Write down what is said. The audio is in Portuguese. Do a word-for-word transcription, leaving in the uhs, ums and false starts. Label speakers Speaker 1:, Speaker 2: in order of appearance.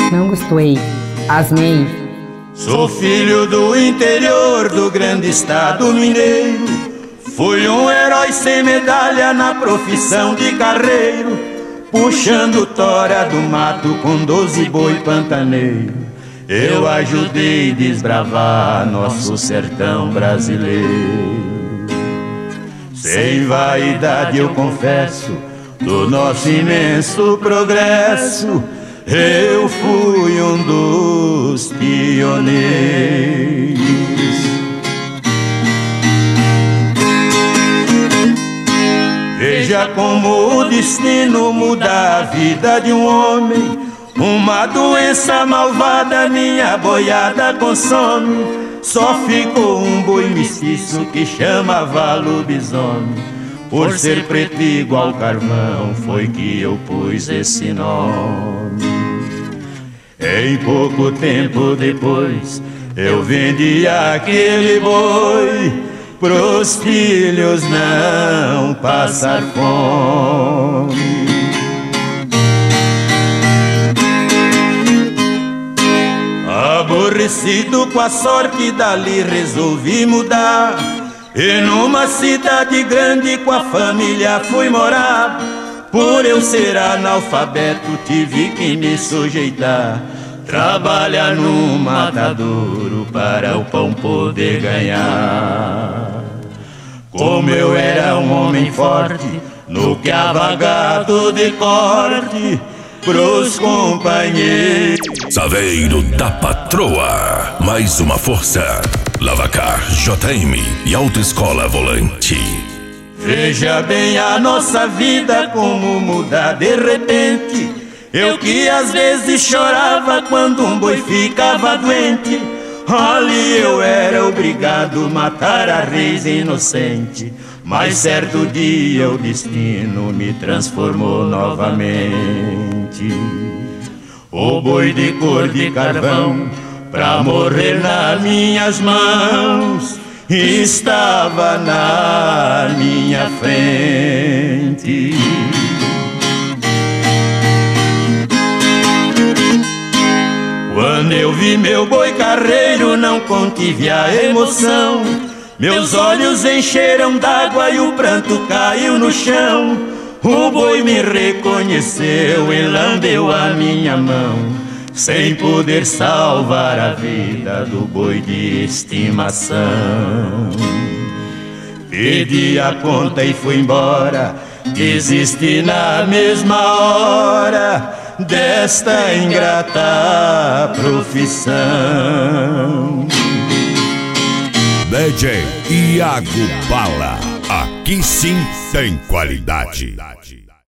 Speaker 1: Não gostei. Asnei.
Speaker 2: Sou filho do interior do grande estado mineiro. Fui um herói sem medalha na profissão de carreiro, puxando tora do mato com doze boi pantaneiro. Eu ajudei a desbravar nosso sertão brasileiro. Sem vaidade eu confesso do nosso imenso progresso, eu fui um dos pioneiros. Veja como o destino muda a vida de um homem. Uma doença malvada minha boiada consome. Só ficou um boi mestiço que chamava lobisomem. Por ser preto igual carvão foi que eu pus esse nome. Em pouco tempo depois eu vendi aquele boi pros filhos não passar fome. Aborrecido com a sorte dali resolvi mudar, e numa cidade grande com a família fui morar. Por eu ser analfabeto tive que me sujeitar, trabalhar no matadouro para o pão poder ganhar. Como eu era um homem forte, no que avagado de corte, pros companheiros.
Speaker 3: Saveiro da Patroa, mais uma força. Lavacar J M e Autoescola Volante.
Speaker 2: Veja bem a nossa vida como muda de repente. Eu que às vezes chorava quando um boi ficava doente, ali eu era obrigado a matar a reis inocente. Mas certo dia o destino me transformou novamente. O boi de cor de carvão, pra morrer nas minhas mãos, estava na minha frente. Quando eu vi meu boi carreiro não contive a emoção. Meus olhos encheram d'água e o pranto caiu no chão. O boi me reconheceu e lambeu a minha mão, sem poder salvar a vida do boi de estimação. Pedi a conta e fui embora, desisti na mesma hora desta ingrata profissão.
Speaker 3: D J Iago Bala, aqui sim tem qualidade.